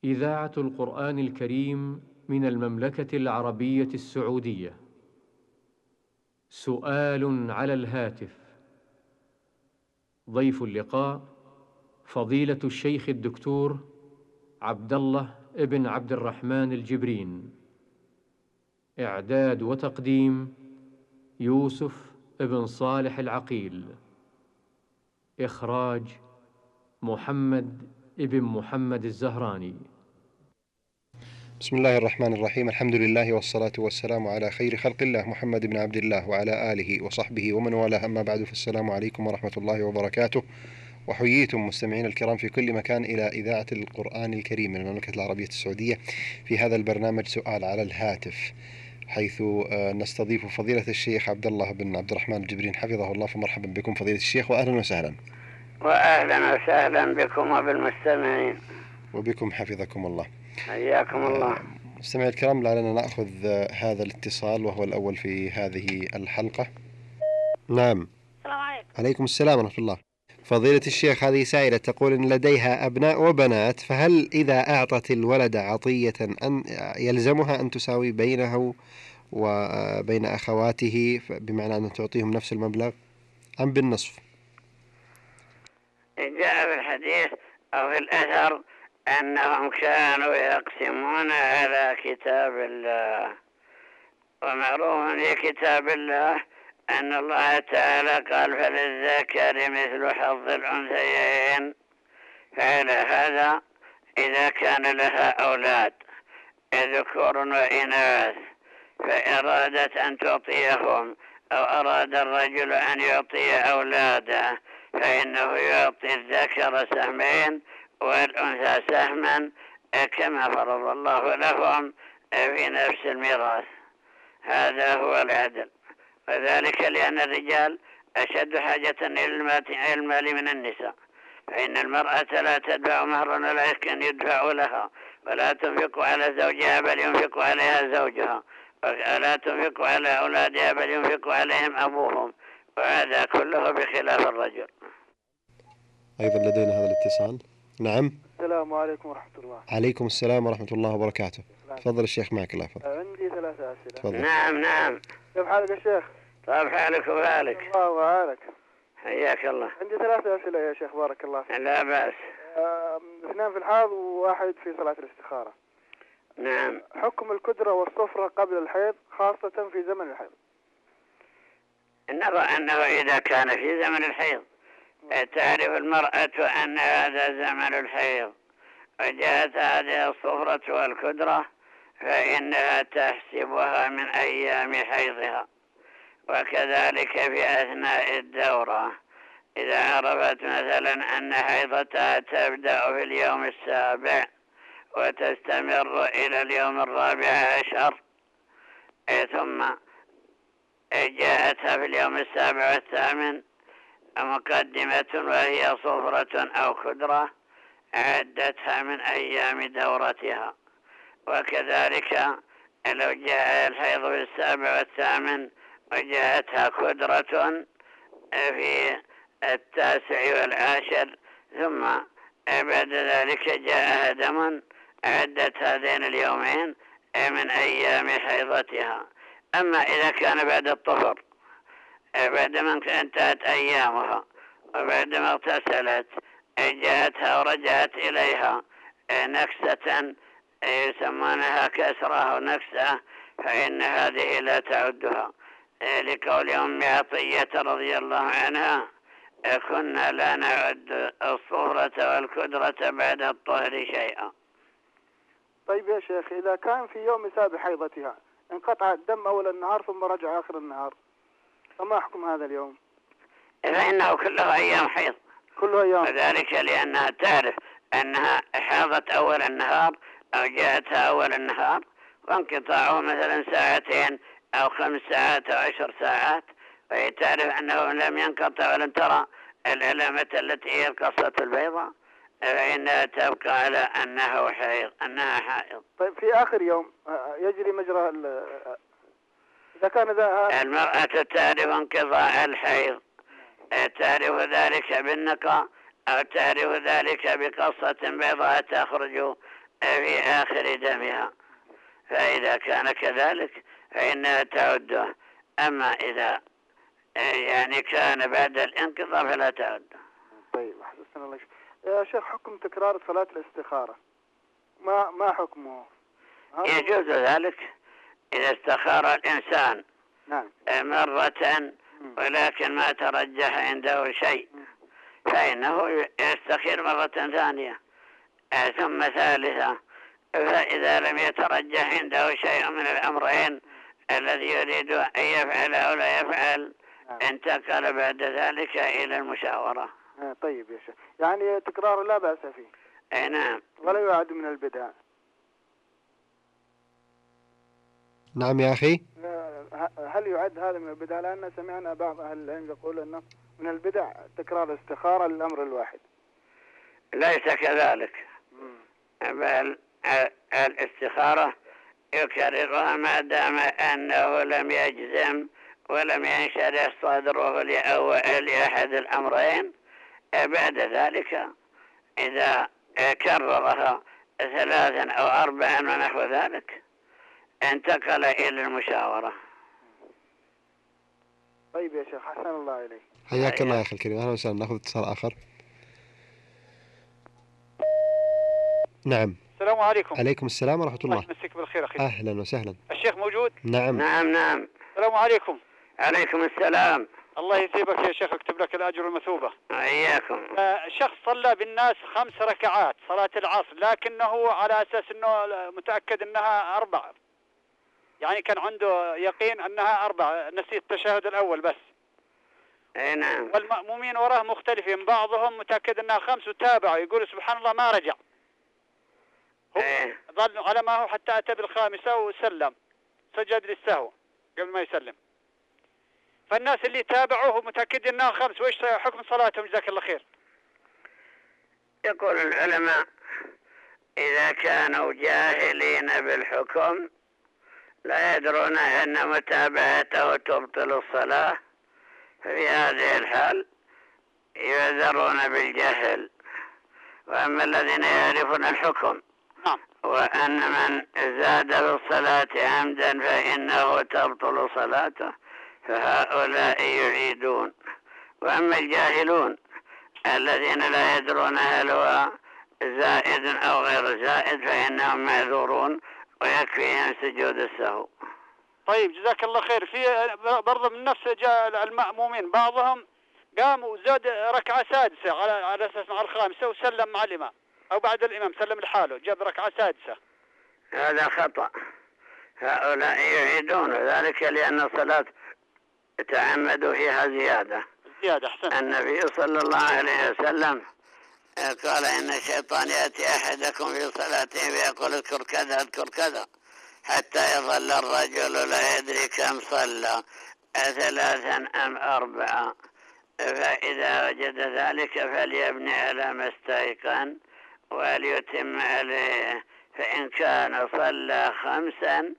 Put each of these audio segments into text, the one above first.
إذاعة القرآن الكريم من المملكة العربية السعودية. سؤال على الهاتف. ضيف اللقاء فضيلة الشيخ الدكتور عبد الله ابن عبد الرحمن الجبرين. إعداد وتقديم يوسف ابن صالح العقيل. إخراج محمد ابن محمد الزهراني. بسم الله الرحمن الرحيم. الحمد لله والصلاة والسلام على خير خلق الله محمد بن عبد الله وعلى آله وصحبه ومن والاه، أما بعد، فالسلام عليكم ورحمة الله وبركاته. وحييتم مستمعين الكرام في كل مكان إلى إذاعة القرآن الكريم من المملكة العربية السعودية في هذا البرنامج سؤال على الهاتف، حيث نستضيف فضيلة الشيخ عبد الله بن عبد الرحمن الجبرين حفظه الله. فمرحبا بكم فضيلة الشيخ، وأهلا وسهلا. وأهلا وسهلا بكم وبالمستمعين. وبكم حفظكم الله. حياكم الله. مستمعي الكرام، لعلنا نأخذ هذا الاتصال وهو الأول في هذه الحلقة. نعم. السلام عليكم. عليكم السلام ورحمة الله. فضيلة الشيخ، هذه سائلة تقول إن لديها أبناء وبنات، فهل إذا أعطت الولد عطية أن يلزمها أن تساوي بينه وبين أخواته، بمعنى أن تعطيهم نفس المبلغ أم بالنصف؟ جاء في الحديث أو في الأثر أنهم كانوا يقسمون على كتاب الله، ومعروف في كتاب الله أن الله تعالى قال فللذكر مثل حظ الأنثيين. فعلى هذا إذا كان لها أولاد ذكور وإناث فأرادت أن تعطيهم أو أراد الرجل أن يعطي أولاده، فإنه يعطي الذكر سهمين والأنثى سهما كما فرض الله لهم في نفس الميراث. هذا هو العدل، وذلك لأن الرجال أشد حاجة إلى المال من النساء، فإن المرأة لا تدفع مهرا ولا يمكن يدفع لها، ولا تنفق على زوجها بل ينفق عليها زوجها، ولا تنفق على أولادها بل ينفق عليهم أبوهم، وهذا كله بخلاف الرجل. أيضا لدينا هذا الاتصال. نعم. السلام عليكم ورحمة الله. عليكم السلام ورحمة الله وبركاته. تفضل الشيخ، معك الله يحفظك. عندي 3 أسئلة. تفضل. نعم. كيف حالك يا شيخ؟ طيب حالك وحالك. الله وعالك. حياك الله. عندي 3 أسئلة يا شيخ، بارك الله فيك. لا بأس. 2 في الحاض وواحد في صلاة الاستخارة. نعم. حكم الكدرة والصفرة قبل الحيض خاصة في زمن الحيض. نرى أنه إذا كان في زمن الحيض تعرف المرأة أن هذا زمن الحيض وجاءت هذه الصفرة والكدرة فإنها تحسبها من أيام حيضها، وكذلك في أثناء الدورة إذا عرفت مثلا أن حيضتها تبدأ في اليوم 7 وتستمر إلى اليوم 14 ثم جاءتها في اليوم 7 والثامن مقدمة وهي صفرة أو كدرة عدتها من أيام دورتها. وكذلك لو جاء الحيض في 7 والثامن وجاءتها كدرة في 9 والعاشر ثم بعد ذلك جاءها دم عدت هذين اليومين من أيام حيضتها. أما إذا كان بعد الطهر بعدما انتهت أيامها وبعدما اغتسلت جاءتها ورجعت إليها نكسة يسمونها كسرة أو نكسة، فإن هذه لا تعدها، لقول أم عطية رضي الله عنها كنا لا نعد الصورة والكدرة بعد الطهر شيئا. طيب يا شيخ، إذا كان في يوم 7 حيضتها انقطع الدم أول النهار ثم رجع آخر النهار، فما حكم هذا اليوم؟ فإنه كله أيام حيض، كله أيام، وذلك لأنها تعرف أنها حاضت أول النهار أو جاءتها أول النهار، وانقطاعه مثلا 2 أو 5 ساعات أو 10 ساعات، وهي تعرف أنه لم ينقطع ولم ترى العلامة التي هي القصة البيضاء، فإنها تبقى على أنها حائض. طيب في آخر يوم يجري مجرى إذا كان المرأة تعرف انقضاء الحيض، تعرف ذلك بالنقاء أو تعرف ذلك بقصة بيضاء تخرج في آخر دمها، فإذا كان كذلك فإنها تعده. أما إذا يعني كان بعد الانقضاء فلا تعده. طيب أحسن الله يا شيخ، حكم تكرار صلاة الاستخارة ما حكمه؟ يجوز ذلك إذا استخار الإنسان نعم مرة ولكن ما ترجح عنده شيء، فإنه يستخير مرة ثانية ثم ثالثة، فإذا لم يترجح عنده شيء من الأمرين الذي يريد أن يفعل أو لا يفعل انتقل بعد ذلك إلى المشاورة. طيب يا شيخ، يعني تكرار لا بأس فيه. أي نعم. ولا يعد من البدع. نعم يا أخي. هل يعد هذا من البدع؟ لأن سمعنا بعض أهل العلم يقول أنه من البدع تكرار الاستخارة للأمر الواحد. ليس كذلك، بل الاستخارة يكررها ما دام أنه لم يجزم ولم ينشرح صدره لأحد الأمرين. بعد ذلك إذا كررها 3 أو 4 ونحو ذلك انتقل إلى المشاورة. طيب يا شيخ، حسن الله إليك. حياك الله يا أخي الكريم، أهلا وسهلا. نأخذ اتصال آخر. نعم. السلام عليكم. عليكم السلام ورحمة الله. الله يمسك بالخير أخي. أهلا وسهلا. الشيخ موجود؟ نعم. نعم. السلام عليكم. عليكم السلام. الله يثيبك يا شيخ، اكتب لك الأجر والمثوبة. إياكم. شخص صلى بالناس 5 ركعات صلاة العصر، لكنه على أساس أنه متأكد أنها 4، يعني كان عنده يقين أنها 4، نسي التشهد الأول بس. أي نعم. والمأمومين وراه مختلفين، بعضهم متأكد أنها 5 وتابعوا يقول سبحان الله ما رجع، ظل على ما هو حتى أتى بالخامسة وسلم، سجد للسهو قبل ما يسلم. فالناس اللي تابعوه متأكدين أنها 5، وإيش حكم صلاتهم جزاك الله خير؟ يقول العلماء إذا كانوا جاهلين بالحكم لا يدرون أن متابعته تبطل الصلاة، ففي هذه الحال يعذرون بالجهل. وأما الذين يعرفون الحكم وأن من زاد بالصلاة عمدا فإنه تبطل صلاته فهؤلاء يعيدون. وأما الجاهلون الذين لا يدرون هل هو زائد أو غير زائد فإنهم معذورون ويكفيهم سجود السهو. طيب جزاك الله خير. في برضه من نفس جاء المأمومين بعضهم قام وزاد ركعة سادسة على أساس مع الخامسة وسلم مع الإمام، أو بعد الإمام سلم لحاله جاب ركعة سادسة. هذا خطأ، هؤلاء يعيدون ذلك لأن الصلاة تعمدوا فيها زيادة. أحسن. النبي صلى الله عليه وسلم قال إن الشيطان يأتي أحدكم في صلاته فيقول اذكر كذا اذكر كذا حتى يظل الرجل لا يدري كم صلى 3 أم 4، فإذا وجد ذلك فليبني على ما استيقن وليتم عليه. فإن كان صلى 5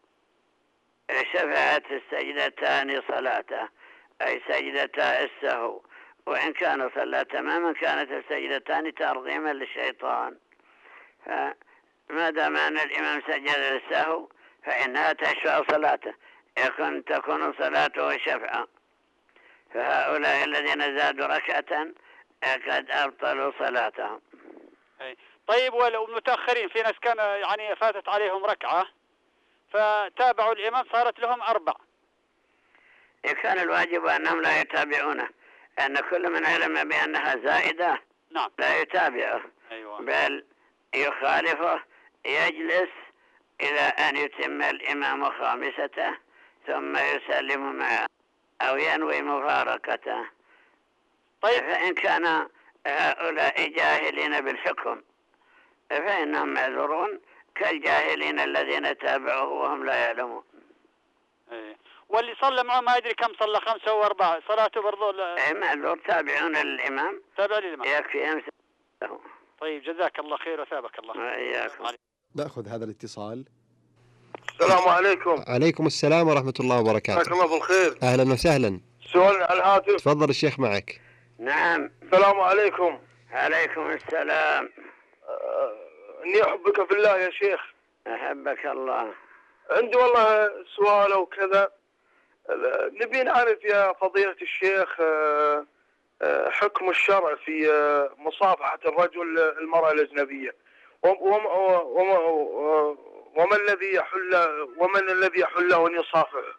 شفعت السجدتان صلاته أي سجدتا السهو، وإن كان صلى تماما كانت السجدتان ترغيما للشيطان. فما دام أن الإمام سجد للسهو فإنها تشفع صلاته، تكون صلاته شفعا. فهؤلاء الذين زادوا ركعة قد أبطلوا صلاتهم. طيب والمتأخرين في ناس كان يعني فاتت عليهم ركعة فتابعوا الإمام صارت لهم 4. كان الواجب أنهم لا يتابعونه، أن كل من علم بأنها زائدة لا يتابعه. بل يخالفه، يجلس إلى أن يتم الإمام خامسته ثم يسلم معه أو ينوي مفارقته. طيب. فإن كان هؤلاء جاهلين بالحكم فإنهم معذورون كالجاهلين الذين تابعوه وهم لا يعلمون. واللي صلى معه ما يدري كم صلى 5 و 4 صلاته برضو معذور، تابعون الإمام، تابع للإمام يكفيهم. طيب جزاك الله خير وثابك الله. وإياكم. نأخذ هذا الاتصال. السلام عليكم. عليكم السلام ورحمة الله وبركاته. جزاك الله بالخير. أهلا وسهلا. سؤال على الهاتف. تفضل الشيخ معك. نعم. السلام عليكم. عليكم السلام. إني أحبك في الله يا شيخ. أحبك الله. عندي والله سؤال أو كذا، نبي نعرف يا فضيلة الشيخ حكم الشرع في مصافحة الرجل المرأة الأجنبية، ومن الذي يحل له أن يصافحه؟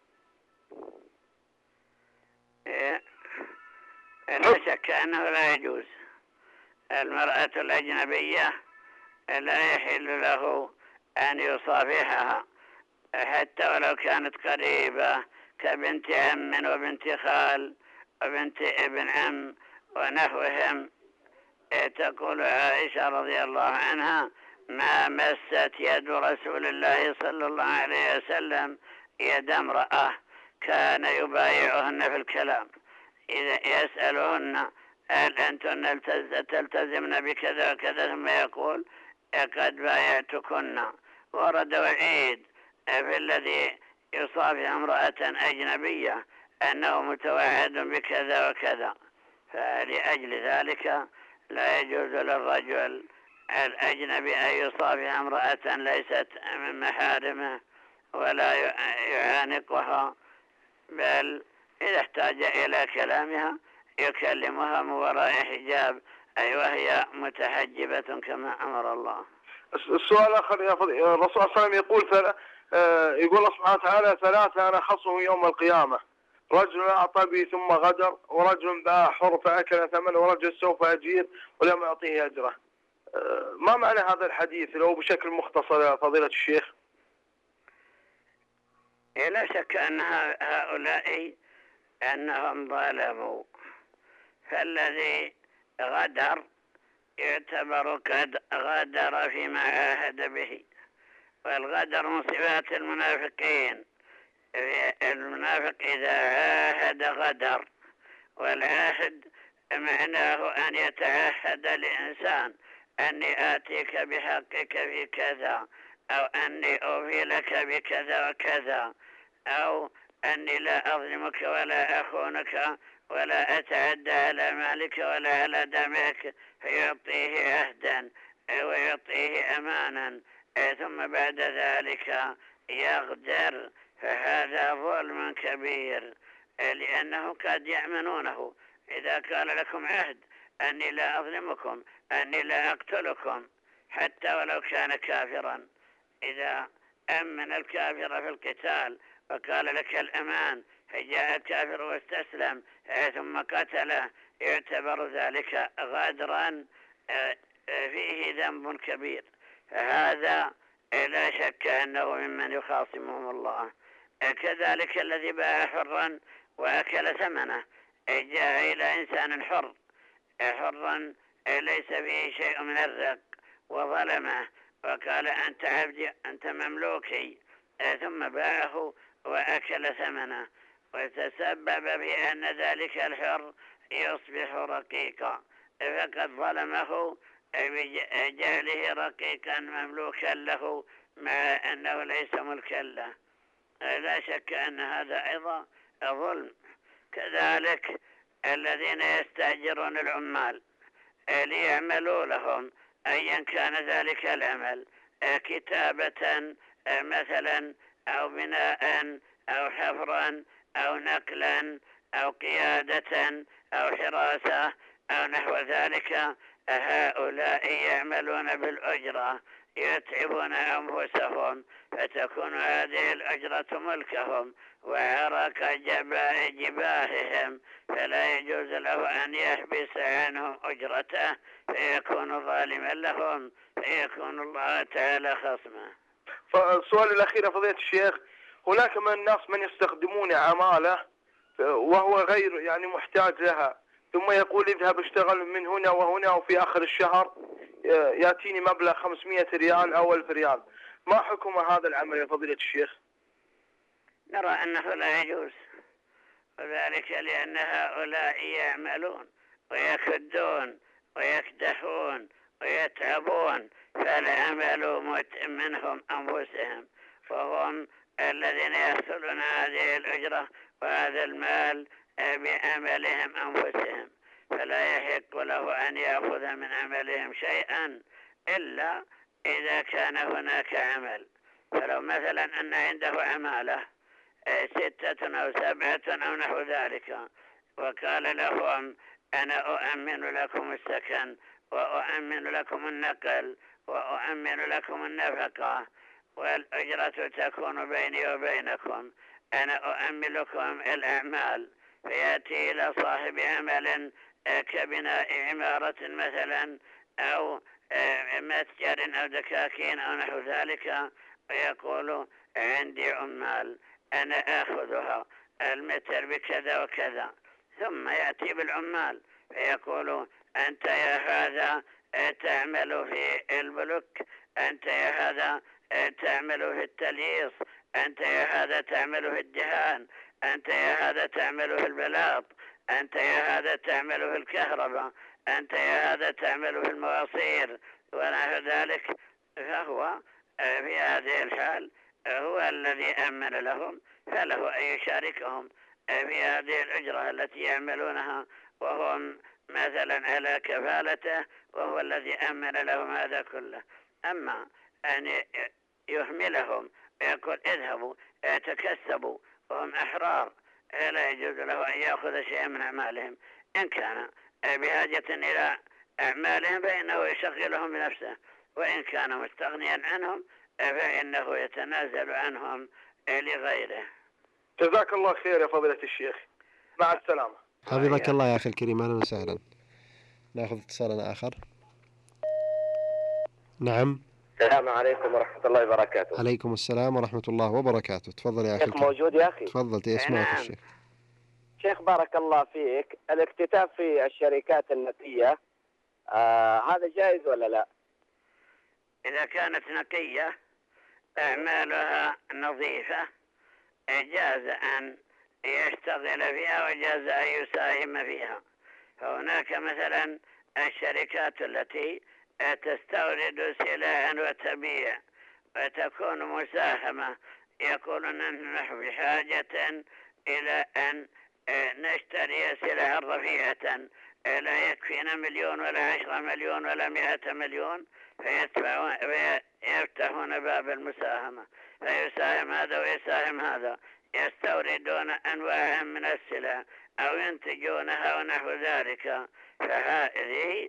لا شك أنه لا يجوز. المرأة الأجنبية لا يحل له أن يصافحها حتى ولو كانت قريبة كبنت عم وبنت خال وبنت ابن عم ونحوهم. تقول عائشة رضي الله عنها: ما مست يد رسول الله صلى الله عليه وسلم يد امرأة كان يبايعهن في الكلام، إذا يسألهن هل أنتن تلتزمن بكذا وكذا، ثم يقول قد بايعتكن. ورد وعيد في الذي يصافح امرأة أجنبية أنه متوعد بكذا وكذا، فلأجل ذلك لا يجوز للرجل الأجنبي أن يصافح امرأة ليست من محارمه ولا يعانقها، بل إذا احتاج إلى كلامها يكلمها من وراء حجاب، أي وهي متحجبة كما أمر الله. السؤال الآخر يا فضيلة، الرسول صلى الله عليه وسلم يقول الله سبحانه وتعالى: ثلاثة أنا خصهم يوم القيامة: رجل أعطى بي ثم غدر، ورجل باع حر فأكل ثمن، ورجل سوف أجير ولم يعطيه أجره. ما معنى هذا الحديث لو بشكل مختصر يا فضيلة الشيخ؟ لا شك أن هؤلاء أنهم ظلموا، فالذي غدر يعتبر قد غدر فيما عاهد به، والغدر من صفات المنافقين. المنافق إذا عاهد غدر، والعاهد معناه أن يتعهد الإنسان أني آتيك بحقك في كذا، أو أني أوفي لك بكذا وكذا، أو أني لا أظلمك ولا أخونك ولا أتعدى على مالك ولا على دمك، فيعطيه عهدا ويعطيه أمانا ثم بعد ذلك يغدر، فهذا ظلم كبير، لأنه قد يأمنونه. إذا قال لكم عهد أني لا أظلمكم، أني لا أقتلكم، حتى ولو كان كافرا، إذا أمن الكافر في القتال وقال لك الأمان فجاء الكافر واستسلم ثم قتله، يعتبر ذلك غدرا فيه ذنب كبير، فهذا لا شك أنه ممن يخاصمهم الله. كذلك الذي باع حرا وأكل ثمنه، جاء إلى إنسان حرا ليس فيه شيء من الرق وظلمه وقال أنت عبدي أنت مملوكي، ثم باعه وأكل ثمنه، وتسبب في أن ذلك الحر يصبح رقيقا، فقد ظلمه بجعله رقيقا مملوكا له مع أنه ليس ملكا له. لا شك أن هذا أيضا ظلم. كذلك الذين يستأجرون العمال ليعملوا لهم أيا كان ذلك العمل، كتابة مثلا أو بناء أو حفرا أو نقلا أو قيادة أو حراسة أو نحو ذلك، هؤلاء يعملون بالأجرة، يتعبون أنفسهم، فتكون هذه الأجرة ملكهم وعرق جباههم، فلا يجوز له أن يحبس عنهم أجرته فيكون ظالما لهم، فيكون الله تعالى خصمه. فالسؤال الأخير يا فضيلة الشيخ، هناك من الناس من يستخدمون عمالة وهو غير يعني محتاج لها، ثم يقول اذهب اشتغل من هنا وهنا، وفي آخر الشهر يأتيني مبلغ 500 ريال أو 1000 ريال. ما حكم هذا العمل يا فضيلة الشيخ؟ نرى أنه لا يجوز، وذلك لأن هؤلاء يعملون ويكدون ويكدحون ويتعبون، فالعمل منهم أنفسهم، وهم الذين يحصلون هذه الأجرة وهذا المال بعملهم أنفسهم، فلا يحق له أن يأخذ من عملهم شيئا إلا إذا كان هناك عمل. فلو مثلا أن عنده عمالة 6 أو 7 أو نحو ذلك، وقال لهم أنا أؤمن لكم السكن وأؤمن لكم النقل وأؤمن لكم النفقة والأجرة تكون بيني وبينكم، أنا أؤمن لكم الأعمال، فيأتي إلى صاحب عمل كبناء عمارة مثلا أو متجر أو دكاكين أو نحو ذلك، ويقول عندي عمال أنا آخذها المتر بكذا وكذا، ثم يأتي بالعمال فيقول أنت يا هذا تعمل في البلوك، أنت يا هذا تعمل في التلييص، أنت يا هذا تعمل في الدهان، أنت يا هذا تعمل في البلاط، أنت يا هذا تعمل في الكهرباء، أنت يا هذا تعمل في المواصير ونحو ذلك. فهو في هذه الحال هو الذي أمن لهم، فله أن يشاركهم في هذه الأجرة التي يعملونها وهم مثلا على كفالته، وهو الذي أمن لهم هذا كله. أما أن يهملهم ويقول اذهبوا تكسبوا وهم أحرار، لا يجوز له أن يأخذ شيئا من أعمالهم. إن كان بحاجة إلى أعمالهم فإنه يشغلهم بنفسه، وإن كان مستغنيا عنهم فإنه يتنازل عنهم لغيره. جزاك الله خير يا فضيلة الشيخ، مع السلامة. حفظك الله يا أخي الكريم، أهلا وسهلا. نأخذ اتصالا آخر. نعم. السلام عليكم ورحمة الله وبركاته. عليكم السلام ورحمة الله وبركاته. تفضل يا أخي الشيخ موجود يا أخي؟ تفضل اسمعك الشيخ. شيخ بارك الله فيك، الاكتتاب في الشركات النقية هذا جائز ولا لا؟ إذا كانت نقية أعمالها نظيفة جاز أن يشتغل فيها وجاز أن يساهم فيها. فهناك مثلا الشركات التي تستورد سلعا وتبيع وتكون مساهمة، يقولون نحن بحاجة إلى أن نشتري سلعا رفيعة لا يكفينا 1,000,000 ولا 10 مليون ولا 100 مليون، فيفتحون باب المساهمة، فيساهم هذا ويساهم هذا، يستوردون أنواعا من السلع أو ينتجونها ونحو ذلك. فهذه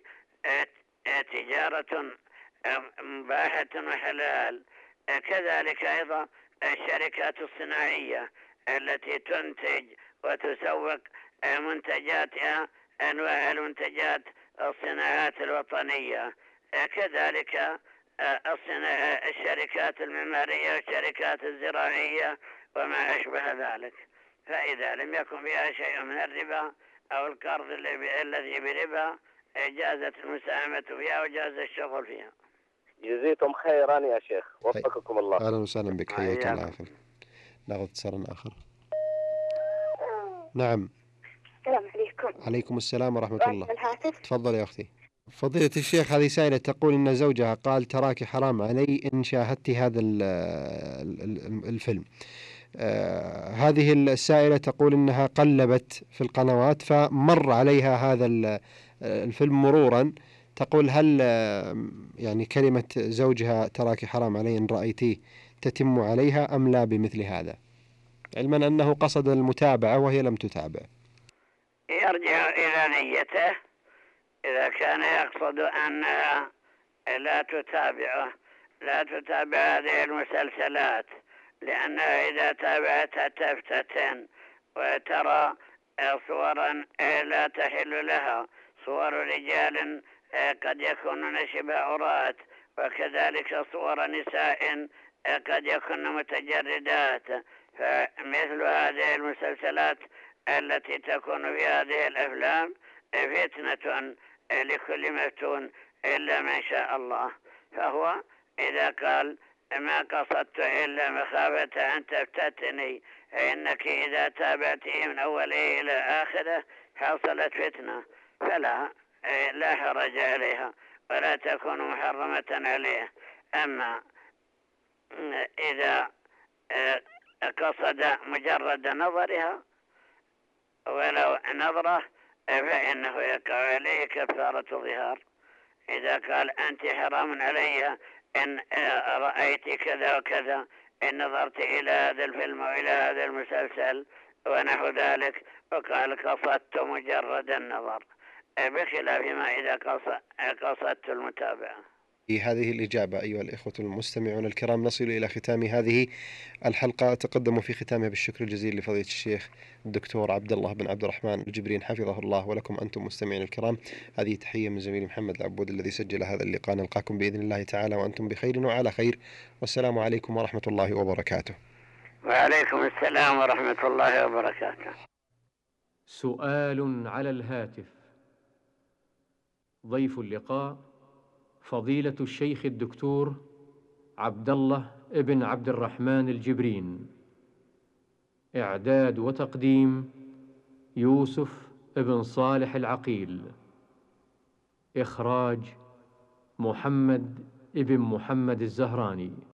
تجارة مباحة وحلال. كذلك أيضا الشركات الصناعية التي تنتج وتسوق منتجاتها، أنواع المنتجات الصناعات الوطنية. كذلك الشركات المعمارية والشركات الزراعية وما أشبه ذلك. فإذا لم يكن فيها شيء من الربا أو القرض الذي بربا جازت المساهمة فيها وجاز الشغل فيها. جزيتم خيرا يا شيخ، وفقكم الله. أهلا وسهلا بك، حياك الله أخي. ناخذ اتصال آخر. نعم. السلام عليكم. عليكم السلام ورحمة الله. الهاتف. تفضل يا أختي. فضيلة الشيخ، هذه سائلة تقول إن زوجها قال تراك حرام علي إن شاهدت هذا الفيلم. هذه السائلة تقول إنها قلبت في القنوات فمر عليها هذا الفيلم مرورا. تقول هل يعني كلمة زوجها تراك حرام علي إن رأيتيه تتم عليها أم لا بمثل هذا، علما أنه قصد المتابعة وهي لم تتابع؟ يرجع إلى نيته. إذا كان يقصد أنها لا تتابع هذه المسلسلات، لأنها إذا تابعتها تفتتن وترى صورا لا تحل لها، صور رجال قد يكونون شبه عراة، وكذلك صور نساء قد يكون متجردات. فمثل هذه المسلسلات التي تكون في هذه الأفلام فتنة لكل مفتون إلا من شاء الله. فهو إذا قال ما قصدت إلا مخافة أن تفتتني، فإنك إذا تابعته من أوله إلى آخره حصلت فتنة، فلا حرج عليها ولا تكون محرمة عليه. أما إذا قصد مجرد نظرها ولو نظره فإنه يقع عليه كفارة ظهار، إذا قال أنت حرام علي إن رأيت كذا وكذا، إن نظرت إلى هذا الفيلم وإلى هذا المسلسل ونحو ذلك، وقال قصدت مجرد النظر، بخلاف ما إذا قصدت المتابعة. في هذه الإجابة أيها الإخوة المستمعون الكرام نصل إلى ختام هذه الحلقة. أتقدم في ختامها بالشكر الجزيل لفضيلة الشيخ الدكتور عبد الله بن عبد الرحمن الجبرين حفظه الله، ولكم أنتم مستمعين الكرام. هذه تحية من زميلي محمد العبود الذي سجل هذا اللقاء. نلقاكم بإذن الله تعالى وأنتم بخير وعلى خير، والسلام عليكم ورحمة الله وبركاته. وعليكم السلام ورحمة الله وبركاته. سؤال على الهاتف. ضيف اللقاء فضيلة الشيخ الدكتور عبد الله بن عبد الرحمن الجبرين. إعداد وتقديم يوسف بن صالح العقيل. إخراج محمد بن محمد الزهراني.